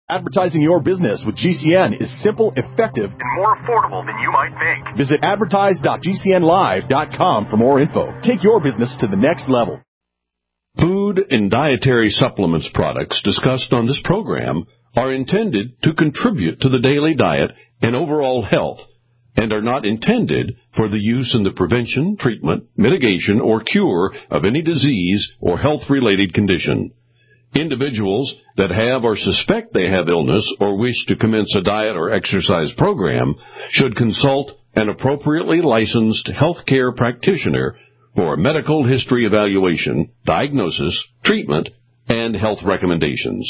Advertising your business with GCN is simple, effective, and more affordable than you might think. Visit advertise.gcnlive.com for more info. Take your business to the next level. Food and dietary supplements products discussed on this program are intended to contribute to the daily diet and overall health and are not intended for the use in the prevention, treatment, mitigation, or cure of any disease or health-related condition. Individuals that have or suspect they have illness or wish to commence a diet or exercise program should consult an appropriately licensed healthcare practitioner for a medical history evaluation, diagnosis, treatment, and health recommendations.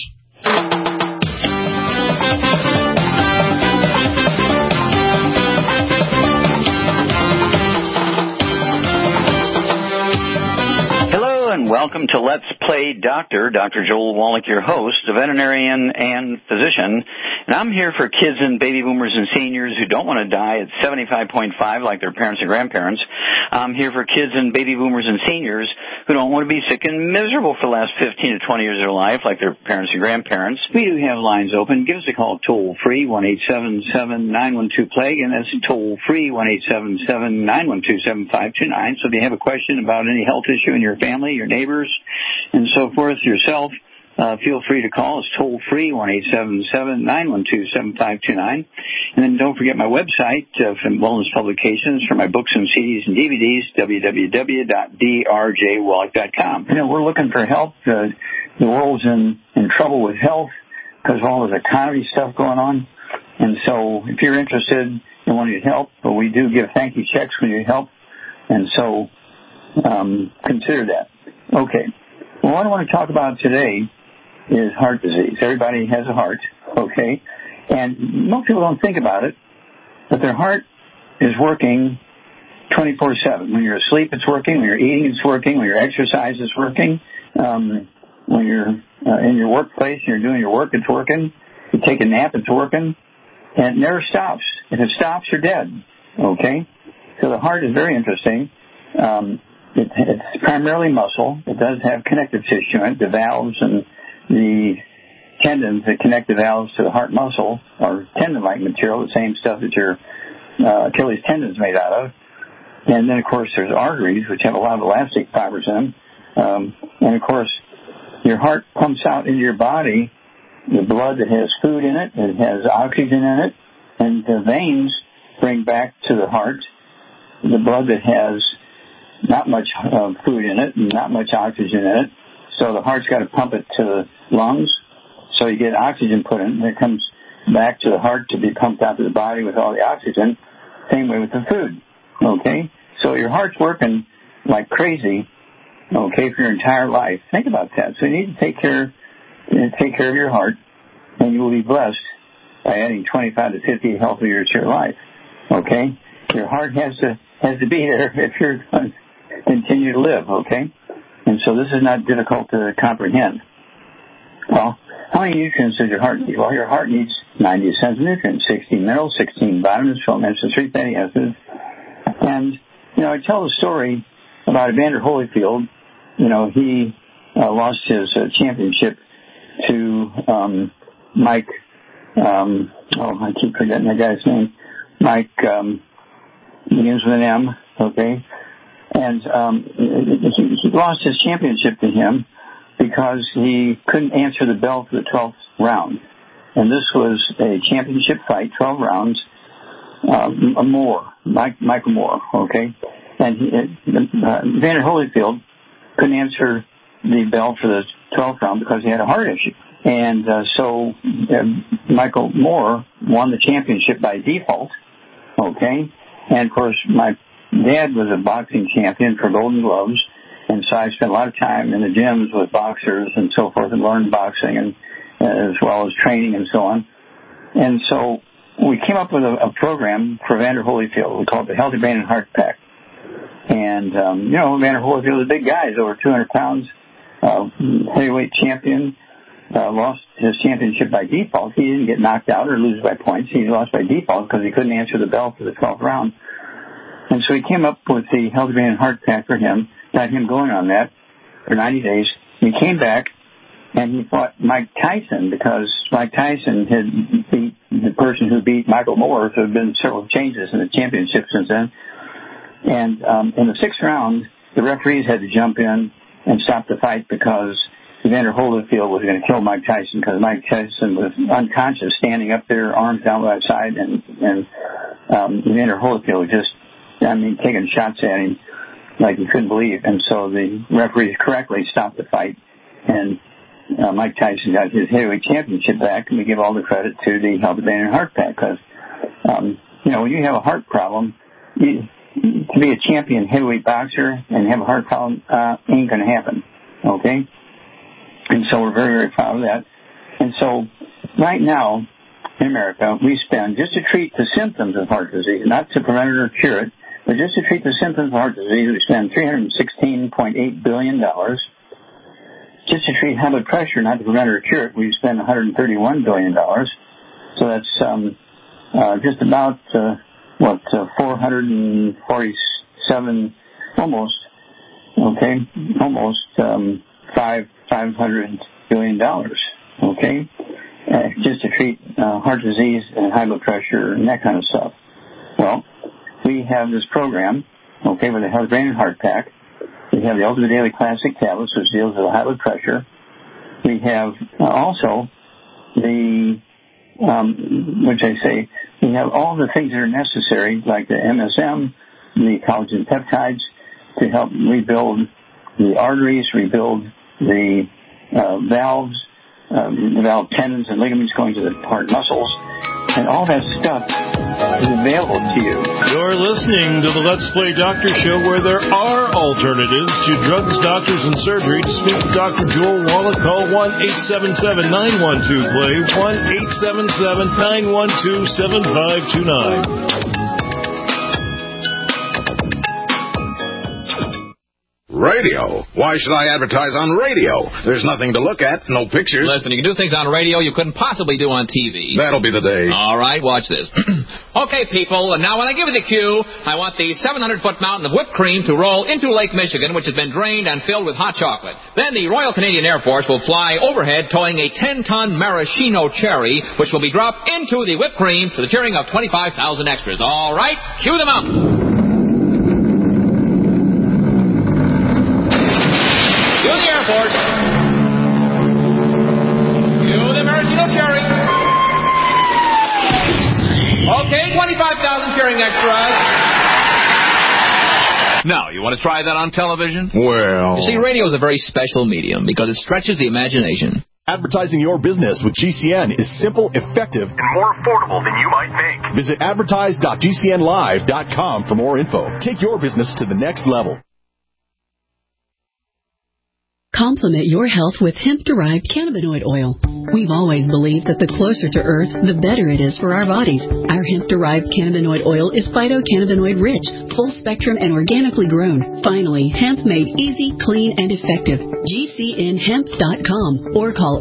And welcome to Let's Play Doctor. Dr. Joel Wallach, your host, a veterinarian and physician. And I'm here for kids and baby boomers and seniors who don't want to die at 75.5 like their parents and grandparents. I'm here for kids and baby boomers and seniors who don't want to be sick and miserable for the last 15 to 20 years of their life like their parents and grandparents. We do have lines open. Give us a call toll-free, 1-877-912-PLAGUE, and that's toll-free, 1-877-912-7529. So if you have a question about any health issue in your family, your neighbors, and so forth, yourself, feel free to call us toll-free, 1-877-912-7529. And then don't forget my website from Wellness Publications for my books and CDs and DVDs, www.drjwallach.com. You know, we're looking for help. The world's in trouble with health because of all this economy stuff going on. And so if you're interested in wanting help, but we do give thank you checks when you need help. And so consider that. Okay. Well, what I want to talk about today is heart disease. Everybody has a heart, okay? And most people don't think about it, but their heart is working 24/7. When you're asleep, it's working. When you're eating, it's working. When you're exercise, it's working. When you're in your workplace and you're doing your work, it's working. You take a nap, it's working. And it never stops. If it stops, you're dead, okay? So the heart is very interesting. It's primarily muscle. It does have connective tissue in it. The valves and the tendons that connect the valves to the heart muscle are tendon-like material, the same stuff that your Achilles tendon is made out of. And then, of course, there's arteries, which have a lot of elastic fibers in them. And, of course, your heart pumps out into your body the blood that has food in it, it has oxygen in it, and the veins bring back to the heart the blood that has not much food in it and not much oxygen in it. So the heart's got to pump it to the lungs, so you get oxygen put in, and it comes back to the heart to be pumped out to the body with all the oxygen. Same way with the food, okay? So your heart's working like crazy, okay, for your entire life. Think about that. So you need to take care of your heart, and you will be blessed by adding 25 to 50 healthy years to your life, okay? Your heart has to be there if you're going to continue to live, okay? And so this is not difficult to comprehend. Well, how many nutrients does your heart need? Well, your heart needs 90 essential nutrients, 16 minerals, 16 vitamins, 12 minutes, 3 fatty acids. And, you know, I tell the story about Evander Holyfield. You know, he lost his championship to Mike, I keep forgetting the guy's name. Mike, begins with an M, okay? And he lost his championship to him because he couldn't answer the bell for the 12th round. And this was a championship fight, 12 rounds, Michael Moore, okay? And Evander Holyfield couldn't answer the bell for the 12th round because he had a heart issue. And so Michael Moore won the championship by default, okay? And, of course, my dad was a boxing champion for Golden Gloves, and so I spent a lot of time in the gyms with boxers and so forth and learned boxing and as well as training and so on. And so we came up with a program for Evander Holyfield. We called it the Healthy Brain and Heart Pack. And, you know, Evander Holyfield is a big guy. He's over 200 pounds, heavyweight champion, lost his championship by default. He didn't get knocked out or lose by points. He lost by default because he couldn't answer the bell for the 12th round. And so he came up with the Healthy Brain and Heart Pack for him, got him going on that for 90 days. He came back and he fought Mike Tyson because Mike Tyson had beat the person who beat Michael Moore. So there have been several changes in the championship since then. And in the 6th round, the referees had to jump in and stop the fight because Evander Holyfield was going to kill Mike Tyson because Mike Tyson was unconscious, standing up there, arms down by his side, and Evander Holyfield was just, taking shots at him like he couldn't believe. And so the referees correctly stopped the fight, and Mike Tyson got his heavyweight championship back, and we give all the credit to the Health Advantage Heart Pack because, when you have a heart problem, to be a champion heavyweight boxer and have a heart problem ain't going to happen, okay? And so we're very, very proud of that. And so right now in America, we spend, just to treat the symptoms of heart disease, not to prevent it or cure it, but just to treat the symptoms of heart disease, we spend $316.8 billion. Just to treat high blood pressure, not to prevent it or cure it, we spend $131 billion. So that's just about, 447, almost $500 billion, okay, just to treat heart disease and high blood pressure and that kind of stuff. Well, we have this program, okay, with the Health Advantage Heart Pack. We have the Ultimate Daily Classic Tablets, which deals with high blood pressure. We have also the, we have all the things that are necessary, like the MSM, the collagen peptides, to help rebuild the arteries, rebuild the valves, the valve tendons and ligaments going to the heart muscles, and all that stuff is available to you. You're listening to the Let's Play Doctor Show, where there are alternatives to drugs, doctors, and surgery. To speak to Dr. Joel Wallach, call 1-877-912-PLAY, 1-877-912-7529. Radio? Why should I advertise on radio? There's nothing to look at, no pictures. Listen, you can do things on radio you couldn't possibly do on TV. That'll be the day. All right, watch this. Okay, people, and now when I give you the cue, I want the 700-foot mountain of whipped cream to roll into Lake Michigan, which has been drained and filled with hot chocolate. Then the Royal Canadian Air Force will fly overhead towing a 10-ton maraschino cherry, which will be dropped into the whipped cream to the cheering of 25,000 extras. All right, cue the mountain. Okay, 25,000 cheering extras. Now, you want to try that on television? Well... You see, radio is a very special medium because it stretches the imagination. Advertising your business with GCN is simple, effective, and more affordable than you might think. Visit advertise.gcnlive.com for more info. Take your business to the next level. Complement your health with hemp-derived cannabinoid oil. We've always believed that the closer to Earth, the better it is for our bodies. Our hemp-derived cannabinoid oil is phytocannabinoid-rich, full-spectrum, and organically grown. Finally, hemp made easy, clean, and effective. GCNhemp.com or call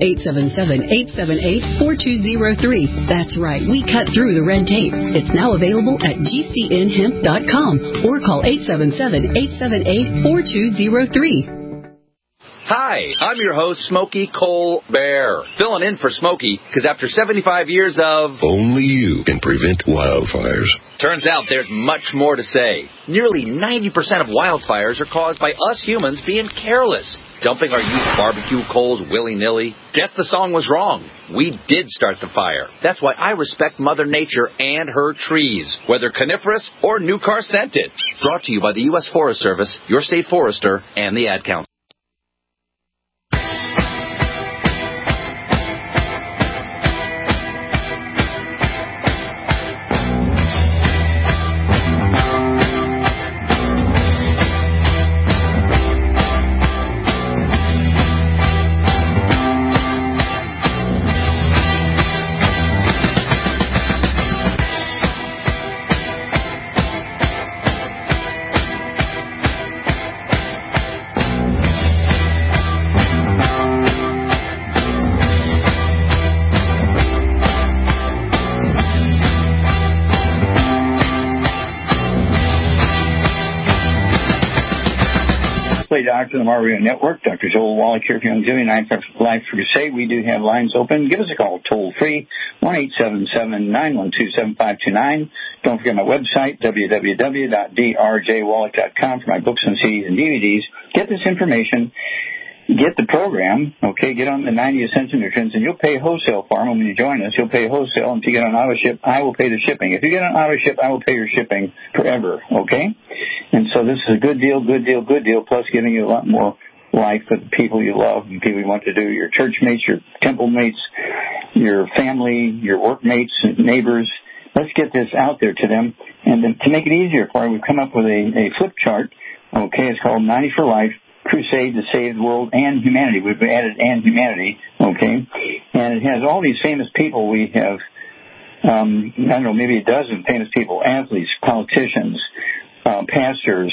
877-878-4203. That's right, we cut through the red tape. It's now available at GCNhemp.com or call 877-878-4203. Hi, I'm your host, Smokey Colbert, filling in for Smokey, because after 75 years of... Only you can prevent wildfires. Turns out there's much more to say. Nearly 90% of wildfires are caused by us humans being careless, dumping our used barbecue coals willy-nilly. Guess the song was wrong. We did start the fire. That's why I respect Mother Nature and her trees, whether coniferous or new car scented. Brought to you by the U.S. Forest Service, your state forester, and the Ad Council. Dr. Lamar Radio Network. Dr. Joel Wallach here for Youngevity, Life for Crusade. We do have lines open. Give us a call, toll-free, 1-877-912-7529. Don't forget my website, www.drjwallach.com, for my books and CDs and DVDs. Get this information. Get the program, okay, get on the 90 Essential Nutrients, and you'll pay wholesale for them. When you join us, you'll pay wholesale. And if you get on auto ship, I will pay the shipping. If you get on auto ship, I will pay your shipping forever, okay? And so this is a good deal, plus giving you a lot more life with the people you love and people you want to do, your church mates, your temple mates, your family, your workmates, neighbors. Let's get this out there to them. And then to make it easier for you, we've come up with a flip chart, okay? It's called 90 for Life. Crusade to Save the World and Humanity. We've added and humanity, okay? And it has all these famous people. We have, I don't know, maybe a dozen famous people, athletes, politicians, pastors,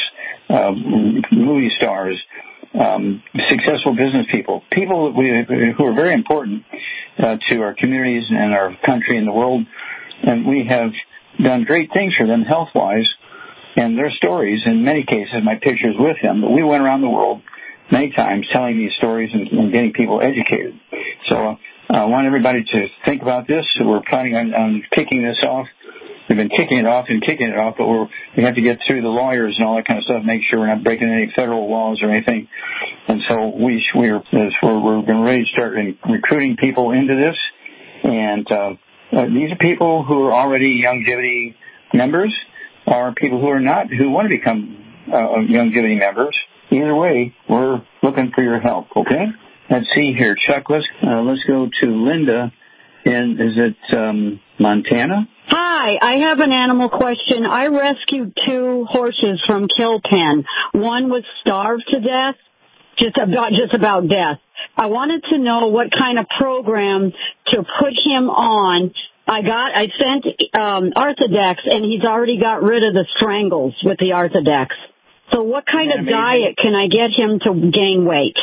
movie stars, successful business people who are very important to our communities and our country and the world. And we have done great things for them health-wise. And their stories, in many cases, my pictures with them. But we went around the world many times telling these stories and getting people educated. So I want everybody to think about this. We're planning on kicking this off. We've been kicking it off, but we have to get through the lawyers and all that kind of stuff, make sure we're not breaking any federal laws or anything. And so we're ready to start recruiting people into this. And these are people who are already Youngevity members, are people who are not, who want to become Youngevity members. Either way, we're looking for your help, okay? Let's see here, Chuck. Let's go to Linda. And is it Montana? Hi, I have an animal question. I rescued 2 horses from kill pen. One was starved to death, just about death. I wanted to know what kind of program to put him on. I sent Arthodex, and he's already got rid of the strangles with the Arthodex. So what kind of diet can I get him to gain weight?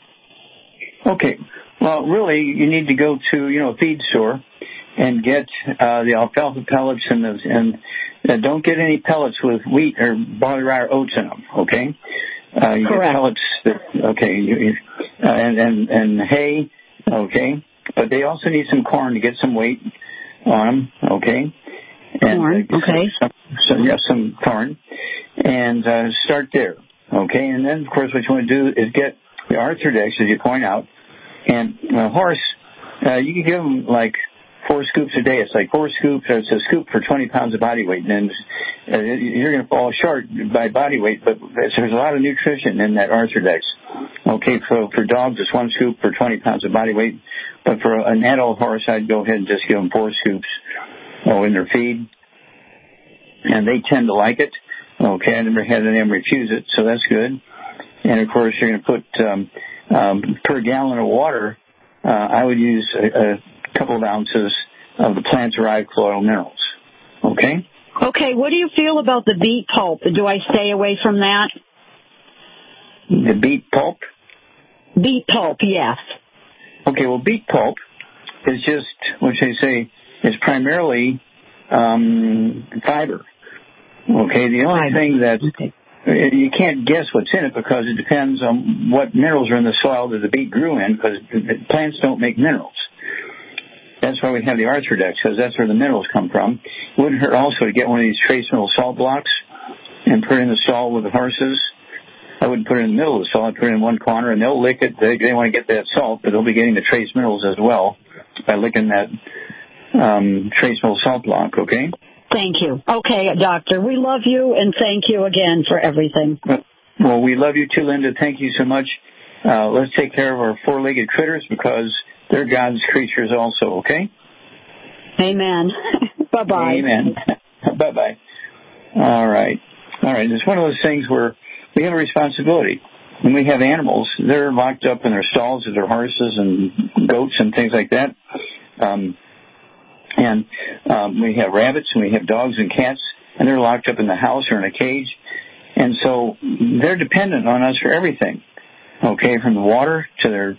Okay. Well, really, you need to go to, a feed store and get the alfalfa pellets and don't get any pellets with wheat or barley, rye, or oats in them, okay? You Correct. Get pellets and hay, okay? But they also need some corn to get some weight on them, okay? And, corn, okay. Some corn. And start there, okay? And then, of course, what you want to do is get the Arthrodex, as you point out. And a horse, you can give them like 4 scoops a day. It's like 4 scoops. It's a scoop for 20 pounds of body weight. And you're going to fall short by body weight, but there's a lot of nutrition in that Arthrodex. Okay, for dogs, it's 1 scoop for 20 pounds of body weight. But for an adult horse, I'd go ahead and just give them 4 scoops in their feed. And they tend to like it. Okay, I never had them refuse it, so that's good. And, of course, you're going to put per gallon of water, I would use a couple of ounces of the plant-derived colloidal minerals. Okay? Okay, what do you feel about the beet pulp? Do I stay away from that? The beet pulp? Beet pulp, yes. Okay, well, beet pulp is just, what should I say, is primarily fiber. Okay, the only thing that you can't guess what's in it because it depends on what minerals are in the soil that the beet grew in, because plants don't make minerals. That's why we have the Arthrodex, because that's where the minerals come from. It wouldn't hurt also to get one of these trace mineral salt blocks and put it in the stall with the horses. I wouldn't put it in the middle of the stall. I'd put it in one corner, and they'll lick it. They want to get that salt, but they'll be getting the trace minerals as well by licking that trace mineral salt block, okay? Thank you. Okay, Doctor, we love you, and thank you again for everything. Well, we love you too, Linda. Thank you so much. Let's take care of our 4-legged critters because they're God's creatures also, okay? Amen. Bye-bye. Amen. Bye-bye. All right. It's one of those things where we have a responsibility. When we have animals, they're locked up in their stalls with their horses and goats and things like that. And we have rabbits and we have dogs and cats, and they're locked up in the house or in a cage. And so they're dependent on us for everything, okay, from the water to their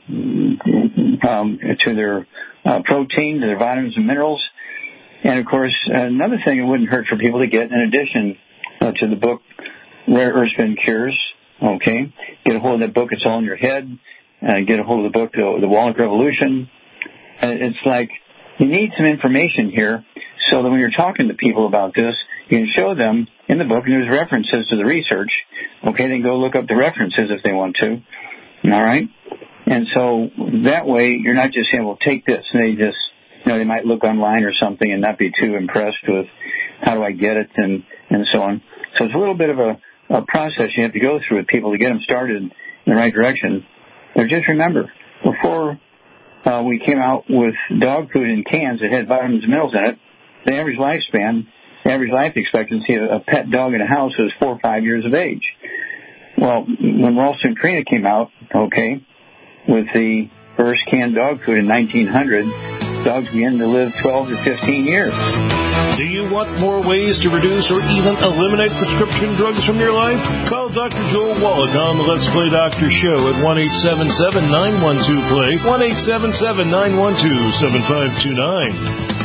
protein, to their vitamins and minerals. And, of course, another thing it wouldn't hurt for people to get, in addition to the book Rare Earths Been Cures, okay, get a hold of that book. It's all in your head. Get a hold of the book, The Wallach Revolution. It's like you need some information here so that when you're talking to people about this, you can show them in the book, and there's references to the research. Okay, they can go look up the references if they want to. All right? And so that way you're not just saying, well, take this. And they just, they might look online or something and not be too impressed with how do I get it and so on. So it's a little bit of a process you have to go through with people to get them started in the right direction. But just remember, before we came out with dog food in cans that had vitamins and minerals in it, the average life expectancy of a pet dog in a house was 4 or 5 years of age. Well, when Ralston Purina came out, with the first canned dog food in 1900, dogs began to live 12 to 15 years. Do you want more ways to reduce or even eliminate prescription drugs from your life? Call Dr. Joel Wallach on the Let's Play Doctor Show at 1-877-912-PLAY, 1-877-912-7529.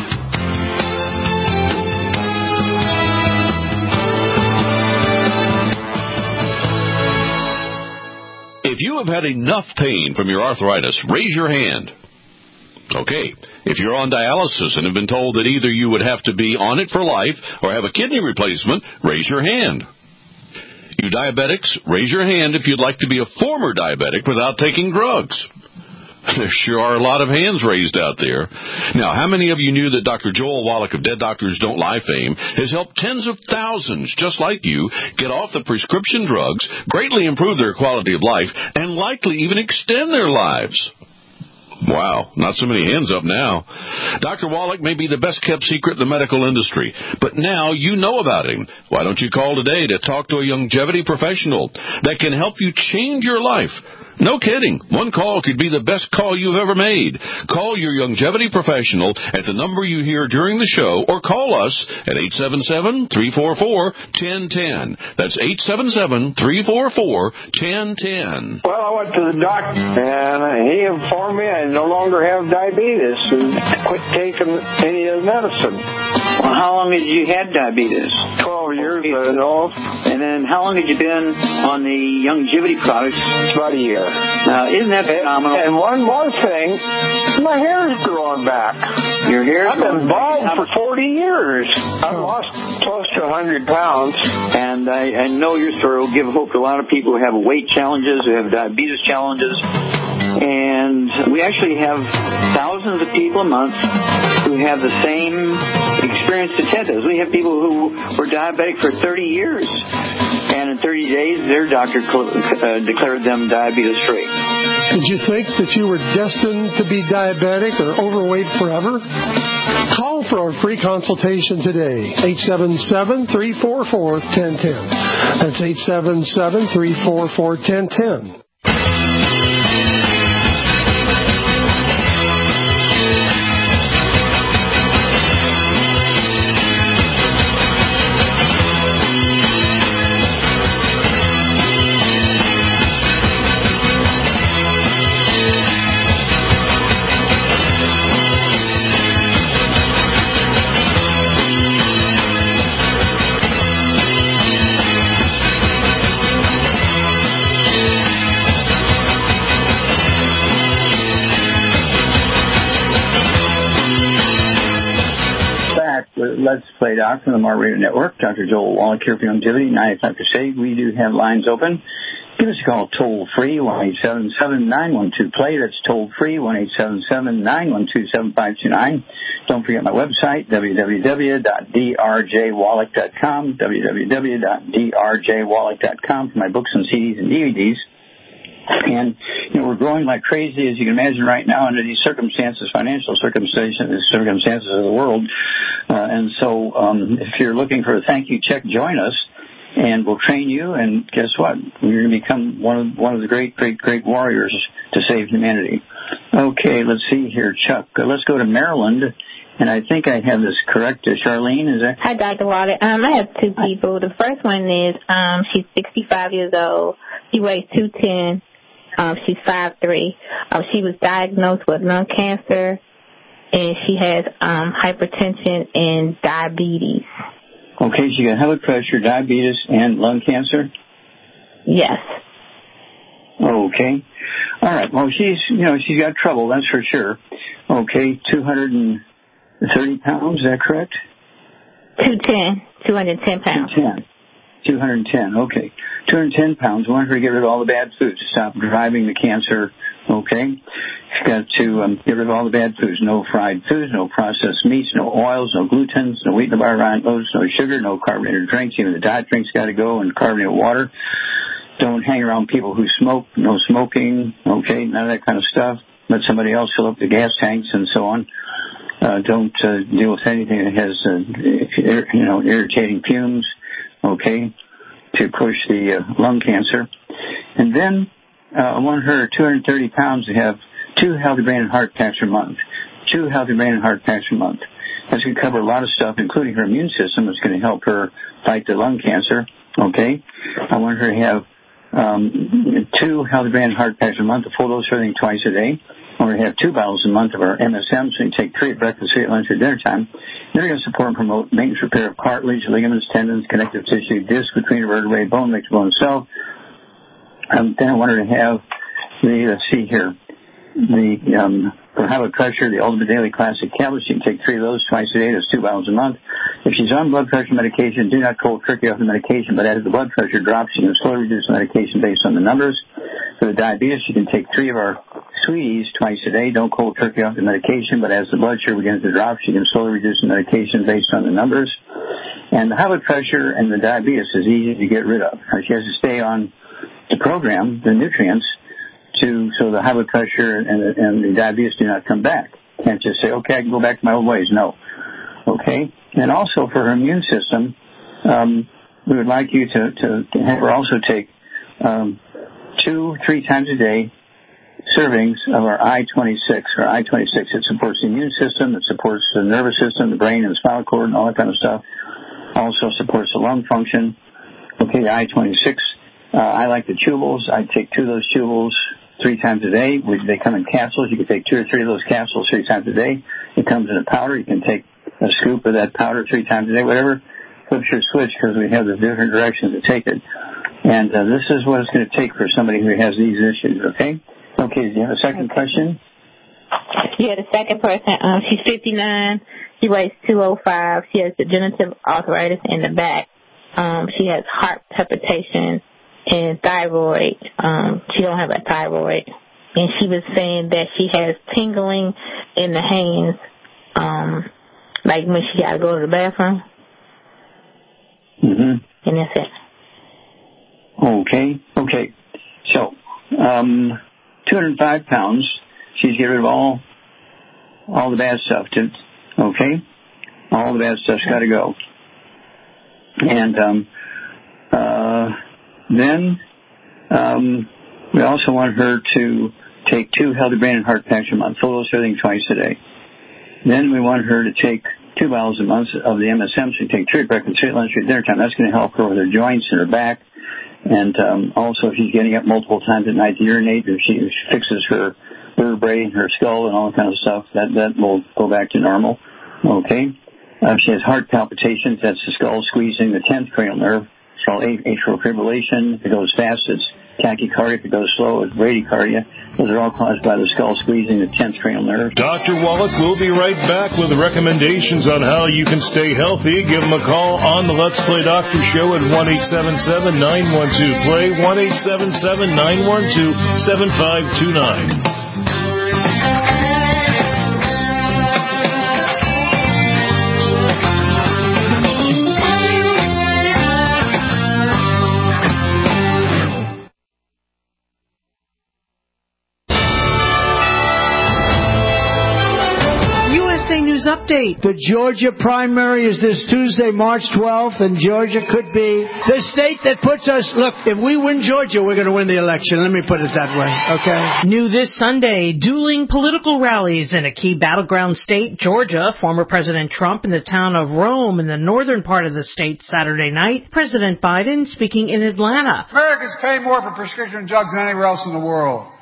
If you have had enough pain from your arthritis, raise your hand. Okay, if you're on dialysis and have been told that either you would have to be on it for life or have a kidney replacement, raise your hand. You diabetics, raise your hand if you'd like to be a former diabetic without taking drugs. There sure are a lot of hands raised out there. Now, how many of you knew that Dr. Joel Wallach of Dead Doctors Don't Lie fame has helped tens of thousands just like you get off the prescription drugs, greatly improve their quality of life, and likely even extend their lives? Wow, not so many hands up now. Dr. Wallach may be the best-kept secret in the medical industry, but now you know about him. Why don't you call today to talk to a longevity professional that can help you change your life? No kidding. One call could be the best call you've ever made. Call your longevity professional at the number you hear during the show, or call us at 877-344-1010. That's 877-344-1010. Well, I went to the doctor, and he informed me I no longer have diabetes and quit taking any of the medicine. Well, how long had you had diabetes? 12 years, I know. And then how long had you been on the longevity products? About a year. Now, isn't that phenomenal? And one more thing, my hair is growing back. Your hair? I've been bald for 40 years. I've lost close to 100 pounds. And I know your story will give hope to a lot of people who have weight challenges, who have diabetes challenges. And we actually have thousands of people a month who have the same experience that Ted does. We have people who were diabetic for 30 years. And in 30 days, their doctor declared them diabetes-free. Did you think that you were destined to be diabetic or overweight forever? Call for our free consultation today, 877-344-1010. That's 877-344-1010. Let's Play Doctor on the Mar Radio Network. Dr. Joel Wallach here for Longevity, 95 Crusade. We do have lines open. Give us a call toll-free, 1-877-912-PLAY. That's toll-free, 1-877-912-7529. Don't forget my website, www.drjwallach.com, www.drjwallach.com for my books and CDs and DVDs. And, we're growing like crazy, as you can imagine right now, under these circumstances, financial circumstances of the world. And so if you're looking for a thank you check, join us, and we'll train you. And guess what? You're going to become one of the great warriors to save humanity. Okay, let's see here, Chuck. Let's go to Maryland. And I think I have this correct. Charlene, is that? Hi, Dr. Wallach. I have two people. The first one is she's 65 years old. She weighs 210. She's 5'3". She was diagnosed with lung cancer, and she has hypertension and diabetes. Okay, she got high blood pressure, diabetes, and lung cancer? Yes. Okay. All right. Well, she's got trouble, that's for sure. Okay, 230 pounds, is that correct? 210 pounds. 210, okay. 210 pounds. We want her to get rid of all the bad foods to stop driving the cancer, okay? She's got to get rid of all the bad foods. No fried foods, no processed meats, no oils, no glutens, no wheat, no bar, oats, no sugar, no carbonated drinks. Even the diet drinks got to go, and carbonated water. Don't hang around people who smoke. No smoking, okay? None of that kind of stuff. Let somebody else fill up the gas tanks and so on. Don't deal with anything that has, irritating fumes, okay, to push the lung cancer. And then I want her 230 pounds to have 2 healthy brain and heart packs a month. 2 healthy brain and heart packs a month. That's going to cover a lot of stuff, including her immune system. It's going to help her fight the lung cancer, okay? I want her to have 2 healthy brain and heart packs a month, a full dose of everything twice a day. We're going to have 2 bottles a month of our MSM, so you take 3 at breakfast, 3 at lunch, or dinner time. They're going to support and promote maintenance, repair of cartilage, ligaments, tendons, connective tissue, disc between vertebrae, bone mixed bone cell. Then I want her to have for high blood pressure, the Ultimate Daily Classic Tablets. You can take 3 of those twice a day. That's 2 bottles a month. If she's on blood pressure medication, do not cold turkey off the medication, but as the blood pressure drops, you can slowly reduce the medication based on the numbers. For the diabetes, you can take 3 of our sweeties twice a day. Don't cold turkey off the medication, but as the blood sugar begins to drop, you can slowly reduce the medication based on the numbers. And the high blood pressure and the diabetes is easy to get rid of. She has to stay on the program, the nutrients, so the high blood pressure and the diabetes do not come back. Can't just say, okay, I can go back to my old ways. No. Okay? And also for her immune system, we would like you to have her also take 2-3 times a day servings of our I-26. Our I-26, it supports the immune system, it supports the nervous system, the brain and the spinal cord and all that kind of stuff. Also supports the lung function. Okay, the I-26. I like the chewables. I take 2 of those chewables 3 times a day. They come in capsules. You can take 2 or 3 of those capsules 3 times a day. It comes in a powder. You can take a scoop of that powder 3 times a day, whatever. Flips your switch because we have the different directions to take it. And this is what it's going to take for somebody who has these issues, okay? Okay, do you have a second question? Yeah, the second person, she's 59. She weighs 205. She has degenerative arthritis in the back. She has heart palpitations and thyroid. She don't have a thyroid. And she was saying that she has tingling in the hands, like when she got to go to the bathroom. Mm-hmm. And that's it. Okay. So, 205 pounds. She's getting rid of all the bad stuff. Okay? All the bad stuff's got to go. And then we also want her to take 2 healthy brain and heart packs a month, full dose everything twice a day. Then we want her to take 2 bottles a month of the MSM. So you take 3 at breakfast, 3 at lunch, 3 at dinner time. That's going to help her with her joints and her back. And also, if she's getting up multiple times at night to urinate, if she fixes her vertebrae, her skull, and all that kind of stuff, that will go back to normal. Okay. If she has heart palpitations, that's the skull squeezing the 10th cranial nerve. It's called atrial fibrillation. If it goes fast, it's tachycardia. If it goes slow, it's bradycardia. Those are all caused by the skull squeezing the 10th cranial nerve. Dr. Wallach will be right back with recommendations on how you can stay healthy. Give him a call on the Let's Play Doctor Show at 1-877-912-PLAY, 1-877-912-7529. News update. The Georgia primary is this Tuesday, March 12th, and Georgia could be the state that puts us, look, if we win Georgia, we're going to win the election. Let me put it that way, okay? New this Sunday, dueling political rallies in a key battleground state, Georgia. Former President Trump in the town of Rome in the northern part of the state Saturday night. President Biden speaking in Atlanta. Americans pay more for prescription drugs than anywhere else in the world.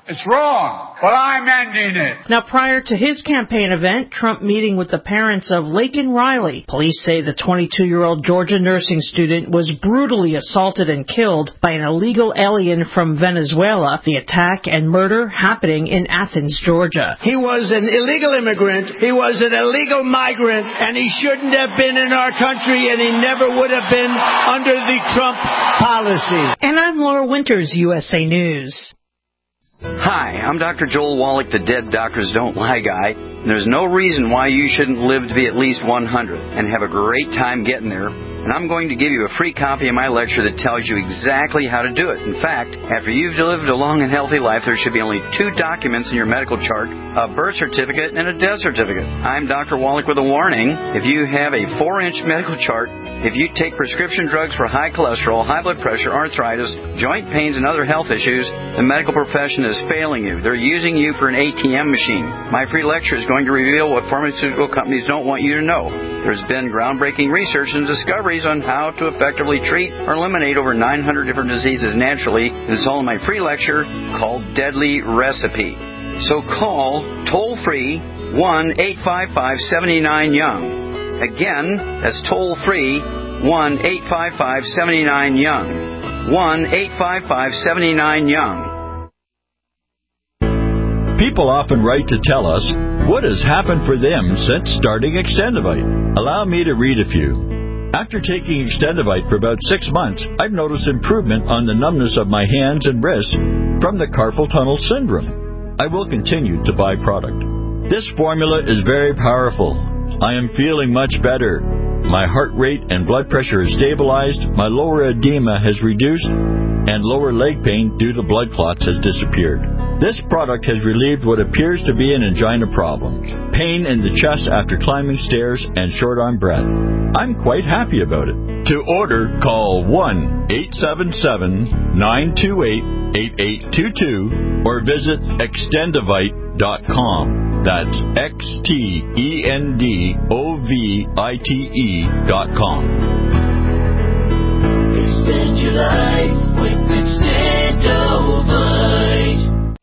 It's wrong. Well, I'm ending it. Now, prior to his campaign event, Trump meeting with the parents of Laken Riley, police say the 22-year-old Georgia nursing student was brutally assaulted and killed by an illegal alien from Venezuela. The attack and murder happening in Athens, Georgia. He was an illegal immigrant. He was an illegal migrant, and he shouldn't have been in our country, and he never would have been under the Trump policy. And I'm Laura Winters, USA News. Hi, I'm Dr. Joel Wallach, the Dead Doctors Don't Lie guy. And there's no reason why you shouldn't live to be at least 100 and have a great time getting there. And I'm going to give you a free copy of my lecture that tells you exactly how to do it. In fact, after you've lived a long and healthy life, there should be only 2 documents in your medical chart, a birth certificate and a death certificate. I'm Dr. Wallach with a warning. If you have a 4-inch medical chart, if you take prescription drugs for high cholesterol, high blood pressure, arthritis, joint pains, and other health issues, the medical profession is failing you. They're using you for an ATM machine. My free lecture is going to reveal what pharmaceutical companies don't want you to know. There's been groundbreaking research and discoveries on how to effectively treat or eliminate over 900 different diseases naturally. It's all in my free lecture called Deadly Recipe. So call toll-free 1-855-79-YOUNG. Again, that's toll-free 1-855-79-YOUNG. 1-855-79-YOUNG. People often write to tell us what has happened for them since starting Extendivite. Allow me to read a few. After taking Extendivite for about 6 months, I've noticed improvement on the numbness of my hands and wrists from the carpal tunnel syndrome. I will continue to buy product. This formula is very powerful. I am feeling much better. My heart rate and blood pressure is stabilized, my lower edema has reduced, and lower leg pain due to blood clots has disappeared. This product has relieved what appears to be an angina problem, pain in the chest after climbing stairs, and short-arm breath. I'm quite happy about it. To order, call 1-877-928-8822 or visit Extendivite.com. That's XTENDOVITE.com. Extend your life with Extendovite.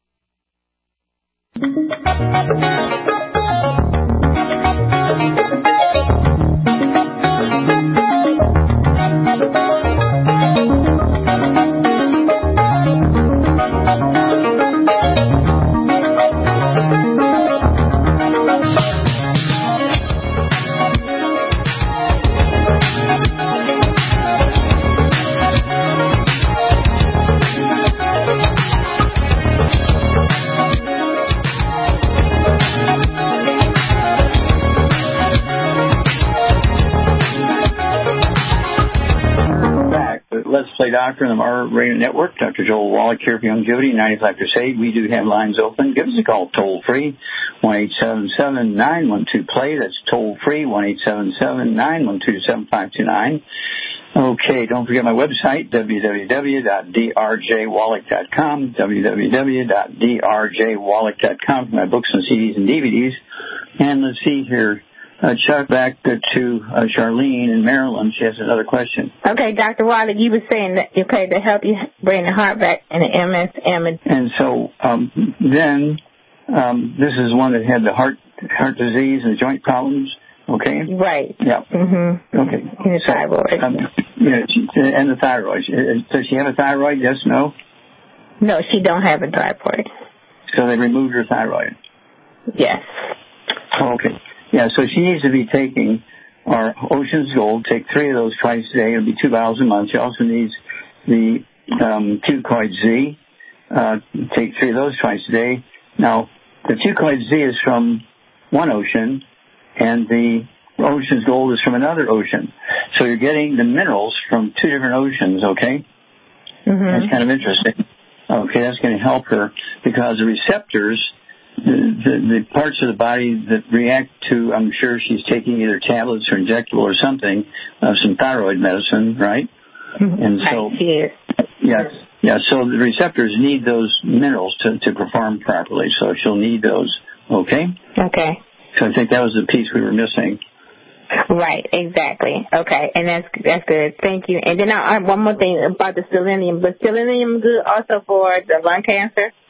Doctor on the Mar Radio Network. Dr. Joel Wallach here for Longevity 95 Crusade. We do have lines open. Give us a call toll free 1-877-912-PLAY. That's toll free 1-877-912-7529. Okay, don't forget my website www.drjwallach.com www.drjwallach.com for my books and CDs and DVDs. And let's see here. Chuck, back to Charlene in Maryland. She has another question. Okay, Dr. Wallach, you were saying that, okay, to help you bring the heart back and the MS. And so then this is one that had the heart disease and joint problems, okay? Right. Yeah. Mm-hmm. Okay. And the thyroid. And the thyroid. Does she have a thyroid, yes, no? No, she don't have a thyroid. So they removed her thyroid? Yes. Okay. Yeah, so she needs to be taking our Ocean's Gold. Take 3 of those twice a day. It'll be 2 bottles a month. She also needs the Q-Coid Z. Take 3 of those twice a day. Now, the Q-Coid Z is from one ocean, and the Ocean's Gold is from another ocean. So you're getting the minerals from 2 different oceans, okay? Mm-hmm. That's kind of interesting. Okay, that's going to help her because the receptors, the parts of the body that react to, I'm sure she's taking either tablets or injectable or something, some thyroid medicine, right? Mm-hmm. And so, yes, so the receptors need those minerals to perform properly, so she'll need those, okay? Okay. So I think that was the piece we were missing. Right, exactly. Okay, and that's good. Thank you. And then I have one more thing about the selenium. But selenium good also for the lung cancer?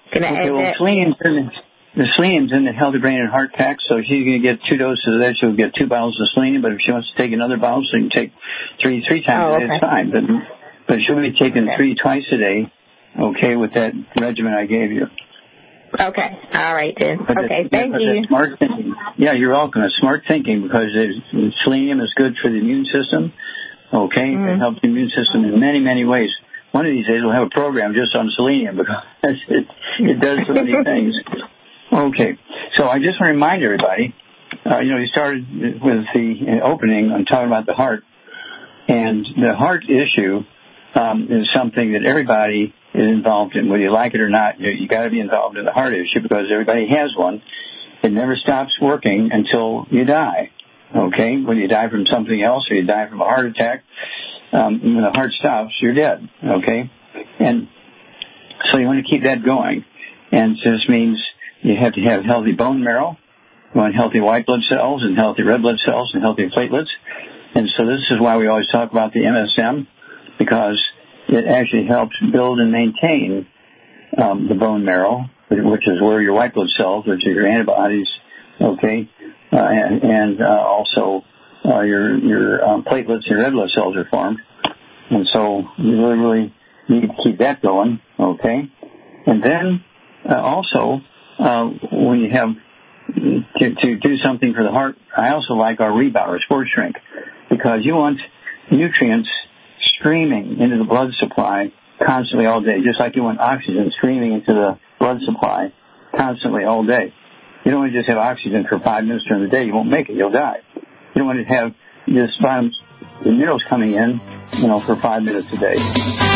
Can I add that? The selenium's in the Healthy Brain and Heart Pack, so she's going to get 2 doses of that. She'll get 2 bottles of selenium, but if she wants to take another bottle, so you can take three times a day, it's fine. But she'll be taking 3 twice a day, okay, with that regimen I gave you. Okay. All right, then. Thank you. Smart thinking. Yeah, you're welcome. It's smart thinking because selenium is good for the immune system, okay? It helps the immune system in many, many ways. One of these days we'll have a program just on selenium because it does so many things. Okay, so I just want to remind everybody, you started with the opening on talking about the heart, and the heart issue is something that everybody is involved in, whether you like it or not. You got to be involved in the heart issue because everybody has one. It never stops working until you die, okay? When you die from something else or you die from a heart attack, when the heart stops, you're dead, okay? And so you want to keep that going, and so this means you have to have healthy bone marrow, you want healthy white blood cells and healthy red blood cells and healthy platelets. And so this is why we always talk about the MSM, because it actually helps build and maintain the bone marrow, which is where your white blood cells, which are your antibodies, okay, and also your platelets and red blood cells are formed. And so you really, really need to keep that going, okay? And then also, when you have to do something for the heart, I also like our Rebound, Sports Drink, because you want nutrients streaming into the blood supply constantly all day, just like you want oxygen streaming into the blood supply constantly all day. You don't want to just have oxygen for 5 minutes during the day. You won't make it. You'll die. You don't want to have just the minerals coming in, for 5 minutes a day.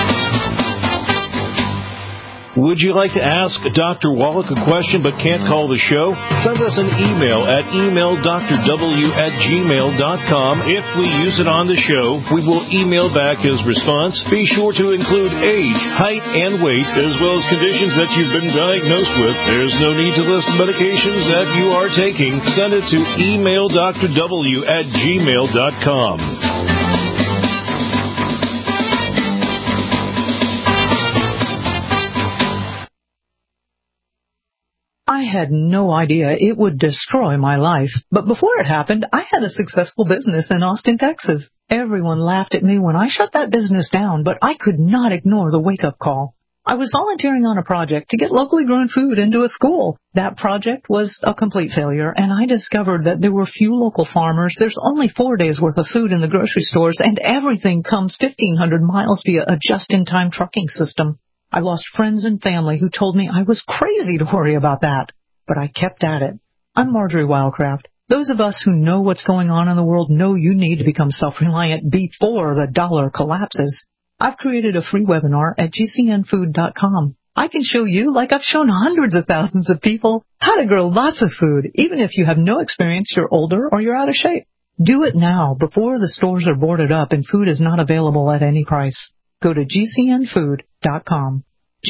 Would you like to ask Dr. Wallach a question but can't call the show? Send us an email at emaildrw@gmail.com. If we use it on the show, we will email back his response. Be sure to include age, height, and weight, as well as conditions that you've been diagnosed with. There's no need to list medications that you are taking. Send it to emaildrw@gmail.com. I had no idea it would destroy my life. But before it happened, I had a successful business in Austin, Texas. Everyone laughed at me when I shut that business down, but I could not ignore the wake-up call. I was volunteering on a project to get locally grown food into a school. That project was a complete failure, and I discovered that there were few local farmers. There's only 4 days' worth of food in the grocery stores, and everything comes 1,500 miles via a just-in-time trucking system. I lost friends and family who told me I was crazy to worry about that, but I kept at it. I'm Marjorie Wildcraft. Those of us who know what's going on in the world know you need to become self-reliant before the dollar collapses. I've created a free webinar at gcnfood.com. I can show you, like I've shown hundreds of thousands of people, how to grow lots of food, even if you have no experience, you're older, or you're out of shape. Do it now before the stores are boarded up and food is not available at any price. Go to gcnfood.com.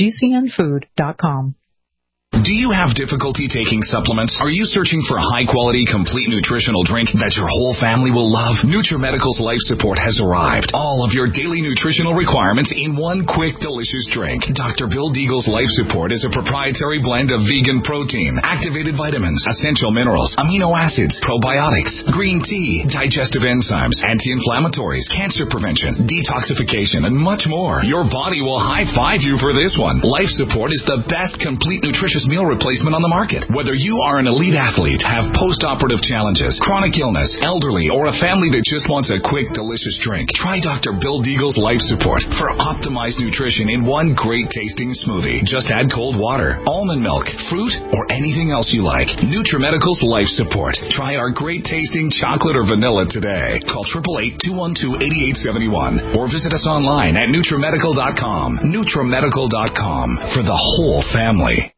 gcnfood.com. Do you have difficulty taking supplements? Are you searching for a high-quality, complete nutritional drink that your whole family will love? NutriMedical's Life Support has arrived. All of your daily nutritional requirements in one quick, delicious drink. Dr. Bill Deagle's Life Support is a proprietary blend of vegan protein, activated vitamins, essential minerals, amino acids, probiotics, green tea, digestive enzymes, anti-inflammatories, cancer prevention, detoxification, and much more. Your body will high-five you for this one. Life Support is the best complete nutritious meal replacement on the market. Whether you are an elite athlete, have post-operative challenges, chronic illness, elderly, or a family that just wants a quick, delicious drink, try Dr. Bill Deagle's Life Support for optimized nutrition in one great tasting smoothie. Just add cold water, almond milk, fruit, or anything else you like. NutriMedical's Life Support. Try our great tasting chocolate or vanilla today. Call 888-212-8871 or visit us online at NutriMedical.com. NutriMedical.com for the whole family.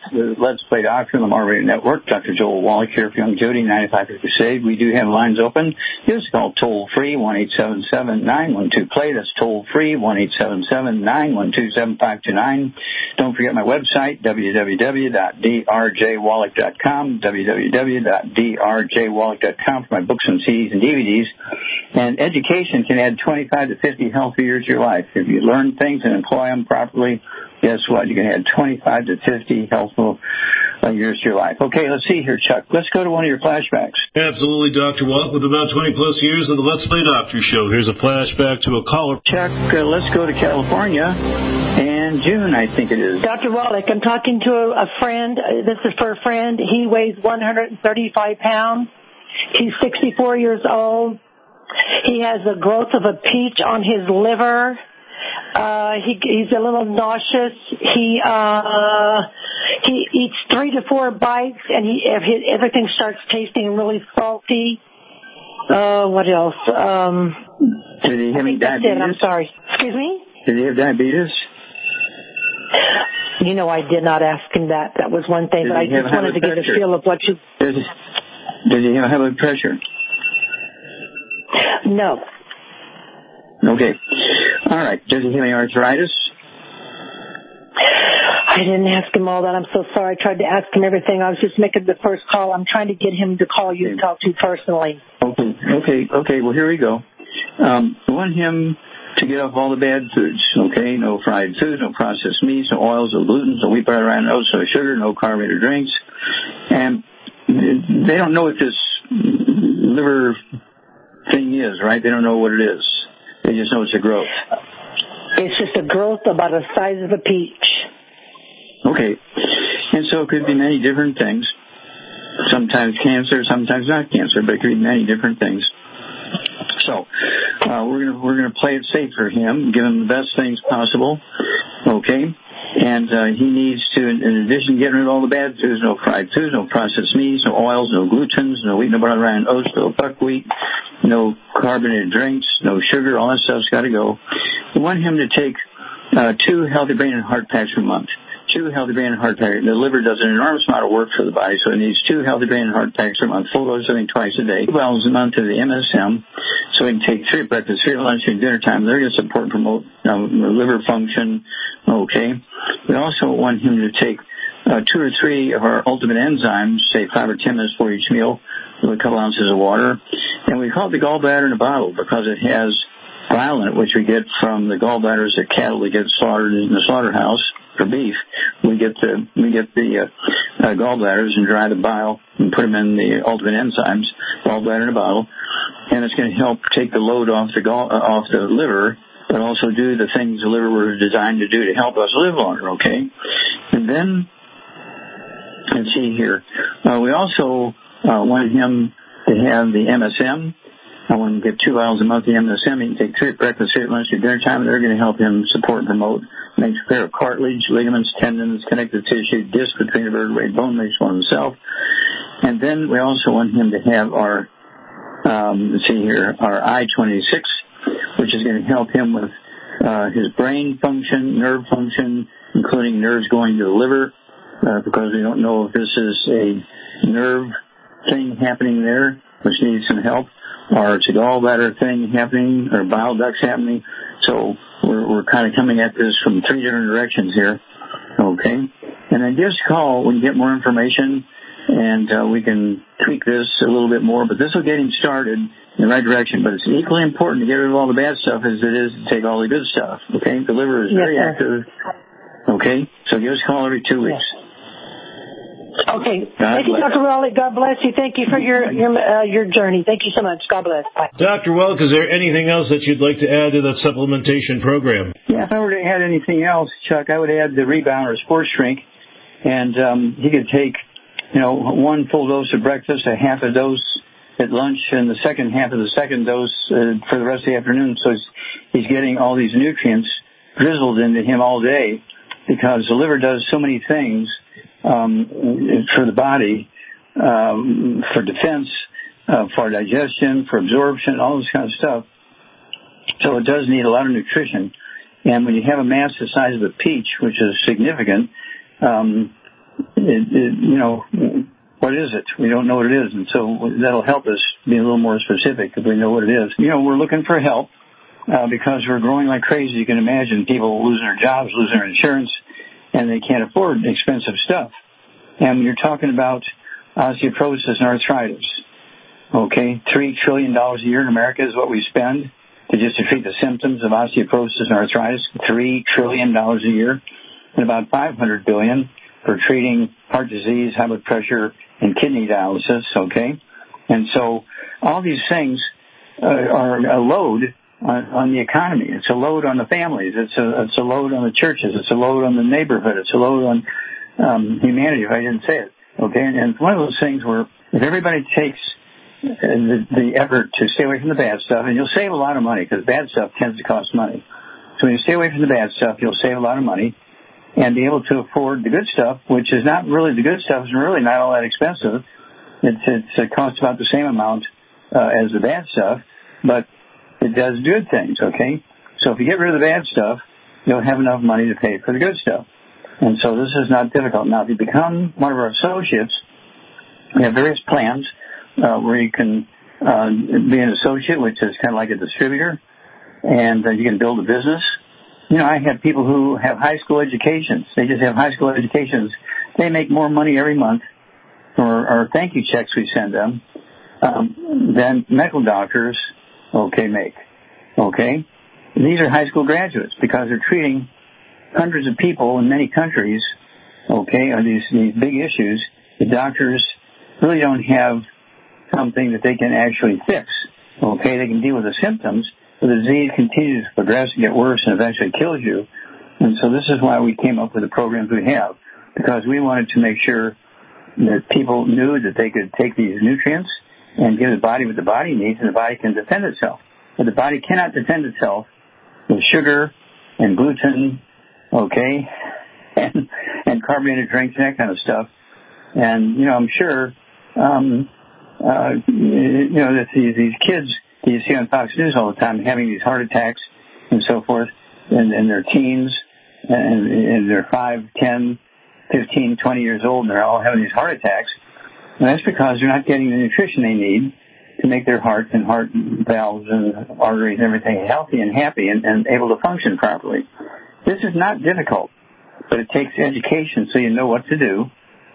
the Let's Play Doctor on the Mar Radio Network. Dr. Joel Wallach here for Young Jody, 95 Year Crusade. We do have lines open. Give us a call toll-free, 1-877-912-PLAY. That's toll-free, 1-877-912-7529. Don't forget my website, www.drjwallach.com, www.drjwallach.com for my books and CDs and DVDs. And education can add 25 to 50 healthy years to your life. If you learn things and employ them properly, guess what? You can add 25 to 50 healthful years to your life. Okay, let's see here, Chuck. Let's go to one of your flashbacks. Absolutely, Dr. Wallach. With about 20-plus years of the Let's Play Doctor Show, here's a flashback to a caller. Chuck, let's go to California. And June, I think it is. Dr. Wallach, I'm talking to a friend. This is for a friend. He weighs 135 pounds. He's 64 years old. He has the growth of a peach on his liver. He's a little nauseous. He eats 3 to 4 bites, and everything starts tasting really salty. What else? Did he have any diabetes? I'm sorry. Excuse me? Did he have diabetes? You know, I did not ask him that. That was one thing, but I just wanted to get a feel of what you... Did he have high blood pressure? No. Okay. All right. Does he have any arthritis? I didn't ask him all that. I'm so sorry. I tried to ask him everything. I was just making the first call. I'm trying to get him to call you and talk to you personally. Okay. Well, here we go. We want him to get off all the bad foods, okay? No fried foods, no processed meats, no oils, no gluten, no wheat, butter, no sugar, no carbonated drinks. And they don't know what this liver thing is, right? They don't know what it is. They just know it's a growth. It's just a growth about the size of a peach. Okay. And so it could be many different things. Sometimes cancer, sometimes not cancer, but it could be many different things. So we're gonna play it safe for him, give him the best things possible. Okay. And he needs to, in addition to getting rid of all the bad foods, no fried foods, no processed meats, no oils, no glutens, no wheat, no butter, no oats, no buckwheat, no carbonated drinks, no sugar, all that stuff's got to go. We want him to take 2 Healthy Brain and Heart Packs per month. 2 Healthy Brain and Heart Packs. The liver does an enormous amount of work for the body, so it needs 2 Healthy Brain and Heart Packs per month. Full dose, I think, twice a day. 2 hours a month of the MSM, so he can take 3 at breakfast, 3 at lunch, and dinner time. They're going to support and promote liver function. Okay. We also want him to take 2 or 3 of our ultimate enzymes, say 5 or 10 minutes before each meal, with a couple ounces of water. And we call it the gallbladder in a bottle because it has bile in it, which we get from the gallbladders of cattle that get slaughtered in the slaughterhouse for beef. We get the gallbladders and dry the bile and put them in the ultimate enzymes, gallbladder in a bottle, and it's going to help take the load off the liver, but also do the things the liver was designed to do to help us live longer. Okay, and then let's see here. We also want him to have the MSM. I want him to get 2 vials a month of the MSM. He can take 3 at breakfast, 3 at lunch, at dinner time, and they're going to help him support and promote, make repair of cartilage, ligaments, tendons, connective tissue, disc between the vertebrae, bone makes one himself. And then we also want him to have our, our I-26, which is going to help him with his brain function, nerve function, including nerves going to the liver, because we don't know if this is a nerve thing happening there, which needs some help, or it's a gallbladder thing happening, or bile ducts happening. So we're kind of coming at this from 3 different directions here. Okay? And then give us a call when you get more information, and we can tweak this a little bit more, but this will get him started in the right direction. But it's equally important to get rid of all the bad stuff as it is to take all the good stuff. Okay? The liver is very active. Okay? So give us a call every 2 weeks. Okay. Thank you, Dr. Wallach. God bless you. Thank you for your journey. Thank you so much. God bless. Bye. Dr. Wallach, is there anything else that you'd like to add to that supplementation program? Yeah, if I were to add anything else, Chuck, I would add the Rebound or Sports Drink. And he could take, 1 full dose at breakfast, a half a dose at lunch, and the second half of the second dose for the rest of the afternoon. So he's getting all these nutrients drizzled into him all day, because the liver does so many things for the body, for defense, for digestion, for absorption, all this kind of stuff. So it does need a lot of nutrition. And when you have a mass the size of a peach, which is significant, what is it? We don't know what it is, and so that'll help us be a little more specific if we know what it is. We're looking for help because we're growing like crazy. You can imagine people losing their jobs, losing their insurance, and they can't afford expensive stuff. And when you're talking about osteoporosis and arthritis, okay, $3 trillion a year in America is what we spend to treat the symptoms of osteoporosis and arthritis. $3 trillion a year, and about $500 billion for treating heart disease, high blood pressure, and kidney dialysis. Okay, and so all these things are a load on the economy. It's a load on the families. It's a load on the churches. It's a load on the neighborhood. It's a load on humanity, if I didn't say it. Okay, and it's one of those things where if everybody takes the effort to stay away from the bad stuff, and you'll save a lot of money because bad stuff tends to cost money. So when you stay away from the bad stuff, you'll save a lot of money and be able to afford the good stuff, which is not really the good stuff. It's really not all that expensive. It costs about the same amount as the bad stuff, but it does good things, okay? So if you get rid of the bad stuff, you'll have enough money to pay for the good stuff. And so this is not difficult. Now, if you become one of our associates, we have various plans where you can be an associate, which is kind of like a distributor, and you can build a business. I have people who have high school educations. They just have high school educations. They make more money every month for our thank you checks we send them than medical doctors, make. Okay? These are high school graduates because they're treating hundreds of people in many countries, on these big issues. The doctors really don't have something that they can actually fix. Okay? They can deal with the symptoms. The disease continues to progress and get worse and eventually kills you. And so this is why we came up with the programs we have, because we wanted to make sure that people knew that they could take these nutrients and give the body what the body needs, and the body can defend itself. But the body cannot defend itself with sugar and gluten, and carbonated drinks and that kind of stuff. And, I'm sure, that these kids you see on Fox News all the time having these heart attacks and so forth, and their teens, and they're 5, 10, 15, 20 years old, and they're all having these heart attacks. And that's because they're not getting the nutrition they need to make their heart and heart valves and arteries and everything healthy and happy and able to function properly. This is not difficult, but it takes education so you know what to do,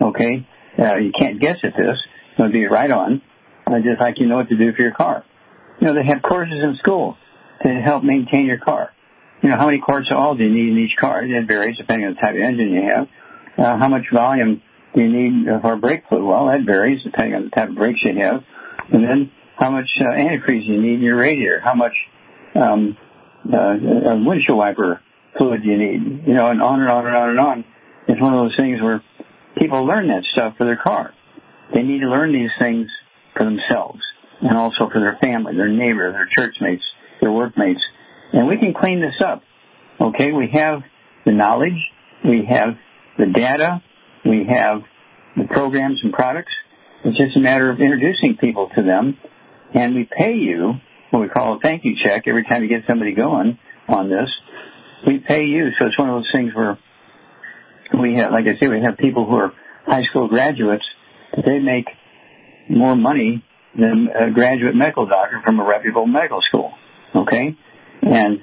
You can't guess at this. It'll be right on, just like you know what to do for your car. They have courses in school to help maintain your car. How many quarts of oil do you need in each car? It varies depending on the type of engine you have. How much volume do you need for brake fluid? Well, that varies depending on the type of brakes you have. And then how much antifreeze you need in your radiator? How much windshield wiper fluid do you need? And on and on and on and on. It's one of those things where people learn that stuff for their car. They need to learn these things for themselves and also for their family, their neighbor, their church mates, their workmates. And we can clean this up. We have the knowledge. We have the data. We have the programs and products. It's just a matter of introducing people to them. And we pay you what we call a thank you check every time you get somebody going on this. We pay you. So it's one of those things where we have, like I say, we have people who are high school graduates. They make more money than a graduate medical doctor from a reputable medical school. And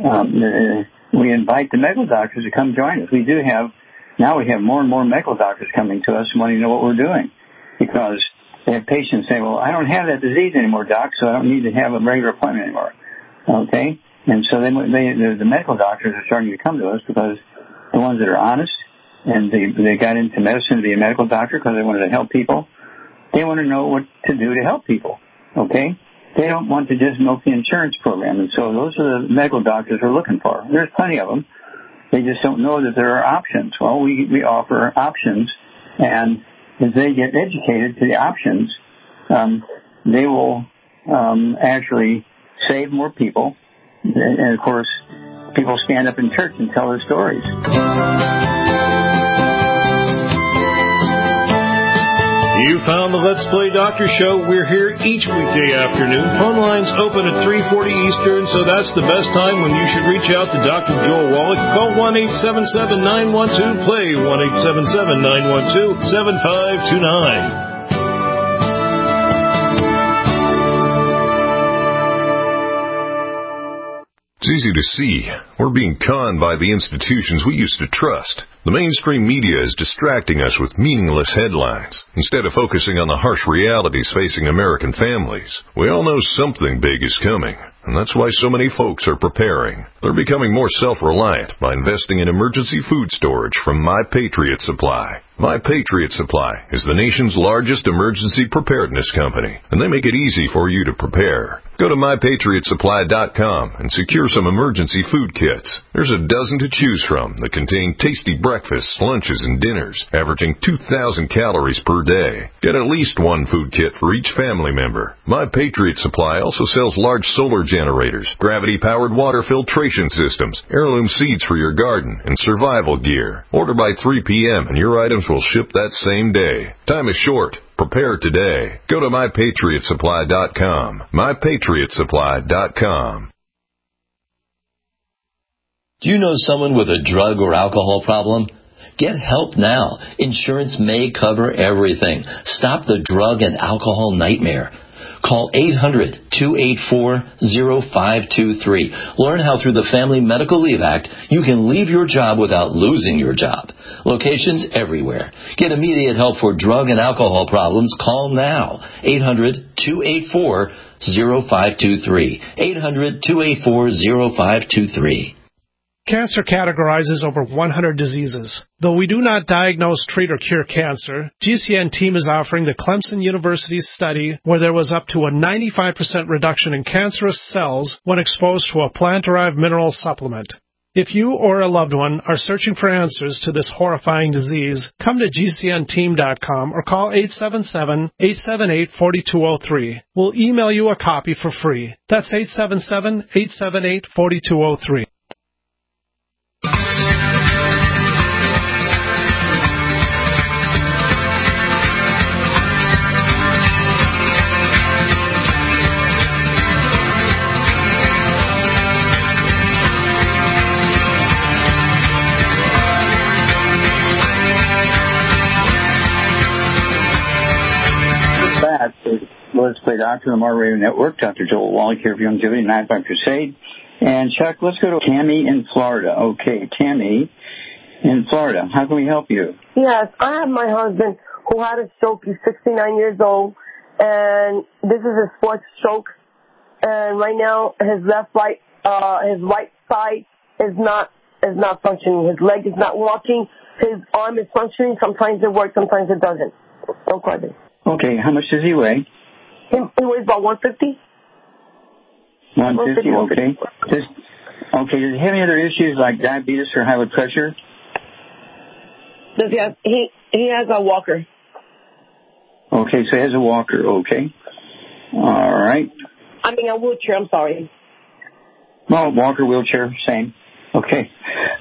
we invite the medical doctors to come join us. We have more and more medical doctors coming to us wanting to know what we're doing, because they have patients saying, well, I don't have that disease anymore, doc, so I don't need to have a regular appointment anymore. And so the medical doctors are starting to come to us because the ones that are honest, and they got into medicine to be a medical doctor because they wanted to help people. They want to know what to do to help people, They don't want to just milk the insurance program. And so those are the medical doctors we're looking for. There's plenty of them. They just don't know that there are options. Well, we offer options, and as they get educated to the options, they will actually save more people. And, of course, people stand up in church and tell their stories. You've found the Let's Play Doctor Show. We're here each weekday afternoon. Phone lines open at 3:40 Eastern, so that's the best time when you should reach out to Dr. Joel Wallach. Call 1-877-912-PLAY, 1-877-912-7529. It's easy to see. We're being conned by the institutions we used to trust. The mainstream media is distracting us with meaningless headlines instead of focusing on the harsh realities facing American families. We all know something big is coming, and that's why so many folks are preparing. They're becoming more self-reliant by investing in emergency food storage from My Patriot Supply. My Patriot Supply is the nation's largest emergency preparedness company, and they make it easy for you to prepare. Go to MyPatriotSupply.com and secure some emergency food kits. There's a dozen to choose from that contain tasty breakfasts, lunches, and dinners, averaging 2,000 calories per day. Get at least one food kit for each family member. My Patriot Supply also sells large solar generators, gravity-powered water filtration systems, heirloom seeds for your garden, and survival gear. Order by 3 p.m. and your items will ship that same day. Time is short. Prepare today. Go to MyPatriotSupply.com. MyPatriotSupply.com. Do you know someone with a drug or alcohol problem? Get help now. Insurance may cover everything. Stop the drug and alcohol nightmare. Call 800-284-0523. Learn how through the Family Medical Leave Act you can leave your job without losing your job. Locations everywhere. Get immediate help for drug and alcohol problems. Call now. 800-284-0523. 800-284-0523. Cancer categorizes over 100 diseases. Though we do not diagnose, treat, or cure cancer, GCN team is offering the Clemson University study where there was up to a 95% reduction in cancerous cells when exposed to a plant-derived mineral supplement. If you or a loved one are searching for answers to this horrifying disease, come to GCNteam.com or call 877-878-4203. We'll email you a copy for free. That's 877-878-4203. Let's Play Doctor on the Mark Radio Network. Dr. Joel Wallach here for Longevity 95 Crusade. And Chuck, let's go to Tammy in Florida. Okay, Tammy in Florida. How can we help you? Yes, I have my husband who had a stroke. He's 69 years old, and this is his fourth stroke. And right now, his right side is not functioning. His leg is not walking. His arm is functioning. Sometimes it works, sometimes it doesn't. Don't quite it. Okay, how much does he weigh? He weighs about 150. 150, okay. Does he have any other issues like diabetes or high blood pressure? Does he have? He has a walker. Okay, so he has a walker. Okay, all right. I mean a wheelchair. I'm sorry. Well, walker, wheelchair, same. Okay.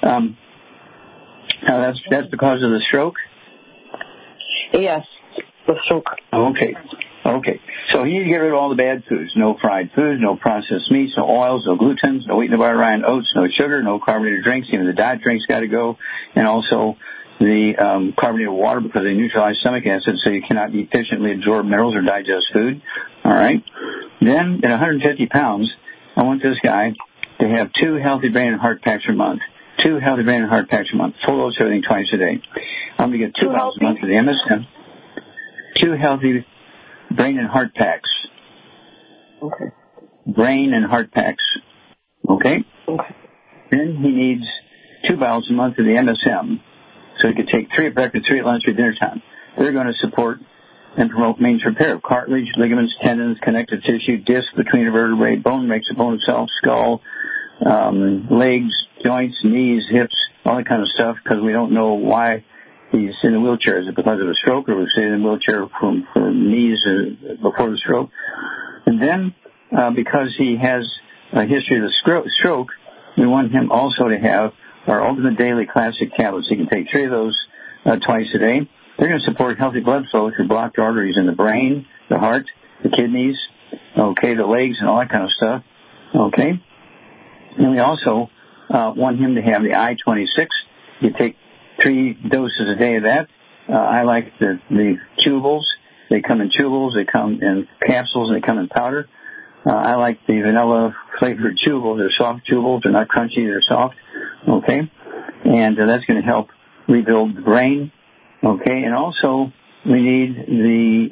Now that's because of the stroke. Yes, the stroke. Okay. So you need to get rid of all the bad foods. No fried foods, no processed meats, no oils, no glutens, no wheat, no butter, rye, and oats, no sugar, no carbonated drinks. Even the diet drinks got to go. And also the carbonated water because they neutralize stomach acid, so you cannot efficiently absorb minerals or digest food. All right. Then at 150 pounds, I want this guy to have 2 healthy brain and heart packs a month. 2 healthy brain and heart packs a month. Full dose everything twice a day. I'm going to get 2 bottles a month for the MSM. 2 healthy brain and heart packs. Okay. Brain and heart packs. Okay? Then he needs 2 bottles a month of the MSM. So he could take 3 at breakfast, 3 at lunch, 3 at dinner time. They're going to support and promote maintenance repair of cartilage, ligaments, tendons, connective tissue, disc between the vertebrae, bone makes the bone itself, skull, legs, joints, knees, hips, all that kind of stuff, because we don't know why he's in a wheelchair. Is it because of a stroke, or was he in a wheelchair for knees before the stroke? And then, because he has a history of the stroke, we want him also to have our Ultimate Daily Classic tablets. He can take 3 of those twice a day. they're going to support healthy blood flow through blocked arteries in the brain, the heart, the kidneys, okay, the legs, and all that kind of stuff. Okay. And we also want him to have the I-26. You take 3 doses a day of that. I like the chewables. They come in chewables. They come in capsules. And they come in powder. I like the vanilla-flavored chewables. They're soft chewables. They're not crunchy. They're soft. Okay. And that's going to help rebuild the brain. Okay. And also, we need the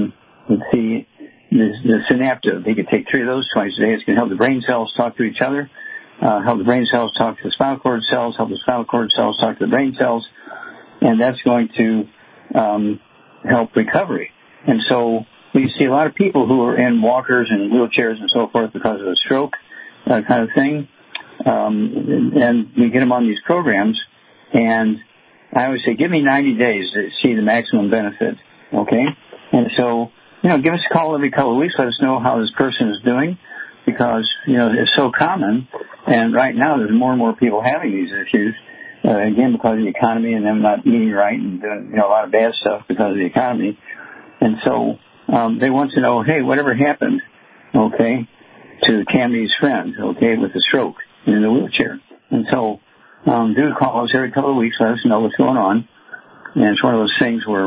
synaptose. He could take 3 of those twice a day. It's going to help the brain cells talk to each other, help the brain cells talk to the spinal cord cells, help the spinal cord cells talk to the brain cells, and that's going to help recovery. And so we see a lot of people who are in walkers and wheelchairs and so forth because of a stroke kind of thing, and we get them on these programs, and I always say, give me 90 days to see the maximum benefit, okay? And so, give us a call every couple of weeks. Let us know how this person is doing because, it's so common. And right now there's more and more people having these issues, again, because of the economy and them not eating right and doing, a lot of bad stuff because of the economy. And so they want to know, hey, whatever happened, okay, to Tammy's friend, okay, with the stroke in the wheelchair. And so do call us every couple of weeks. Let us know what's going on. And it's one of those things where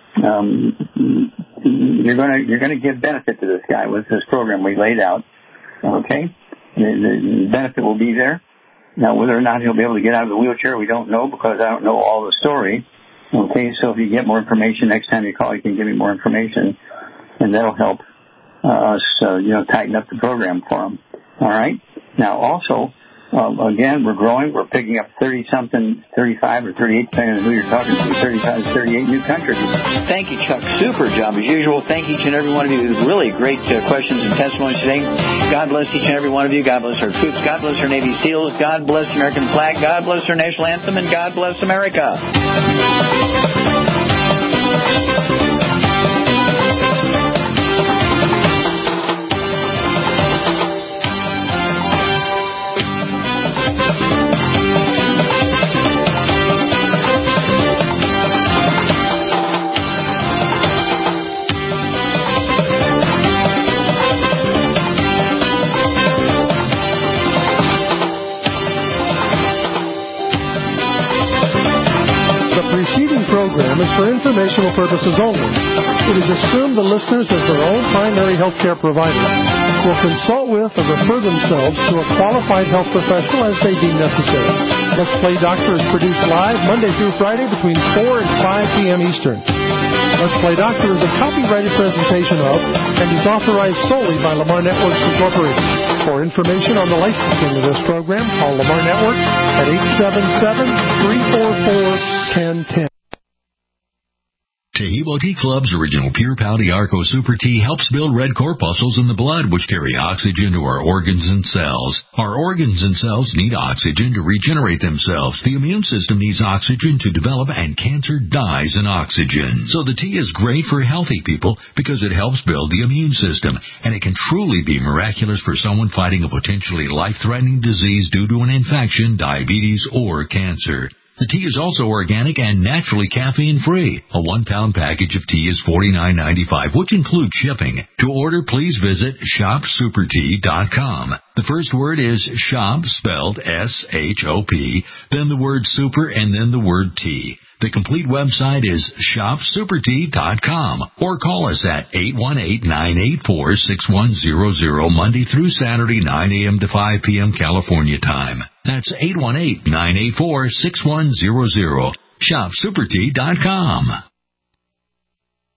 you're going to give benefit to this guy with this program we laid out. Okay, the benefit will be there. Now, whether or not he'll be able to get out of the wheelchair, we don't know because I don't know all the story. Okay, so if you get more information next time you call, you can give me more information, and that'll help us, tighten up the program for him. All right. Now, also. Again, we're growing. We're picking up 30-something, 35 or 38, depending on who you're talking to, 35 to 38 new countries. Thank you, Chuck. Super job as usual. Thank each and every one of you. Really great questions and testimonies today. God bless each and every one of you. God bless our troops. God bless our Navy SEALs. God bless the American flag. God bless our national anthem. And God bless America. Program is for informational purposes only. It is assumed the listeners, as their own primary health care provider, will consult with or refer themselves to a qualified health professional as they deem necessary. Let's Play Doctor is produced live Monday through Friday between 4 and 5 p.m. Eastern. Let's Play Doctor is a copyrighted presentation of and is authorized solely by Lamar Networks Incorporated. For information on the licensing of this program, call Lamar Networks at 877-344-1010. Taheebo Tea Club's original Pure Pouty Arco Super Tea helps build red corpuscles in the blood, which carry oxygen to our organs and cells. Our organs and cells need oxygen to regenerate themselves. The immune system needs oxygen to develop, and cancer dies in oxygen. So the tea is great for healthy people because it helps build the immune system, and it can truly be miraculous for someone fighting a potentially life-threatening disease due to an infection, diabetes, or cancer. The tea is also organic and naturally caffeine-free. A 1-pound package of tea is $49.95, which includes shipping. To order, please visit shopsupertea.com. The first word is shop, spelled S-H-O-P, then the word super, and then the word tea. The complete website is shopsupertea.com, or call us at 818-984-6100 Monday through Saturday, 9 a.m. to 5 p.m. California time. That's 818-984-6100. Shopsupertea.com.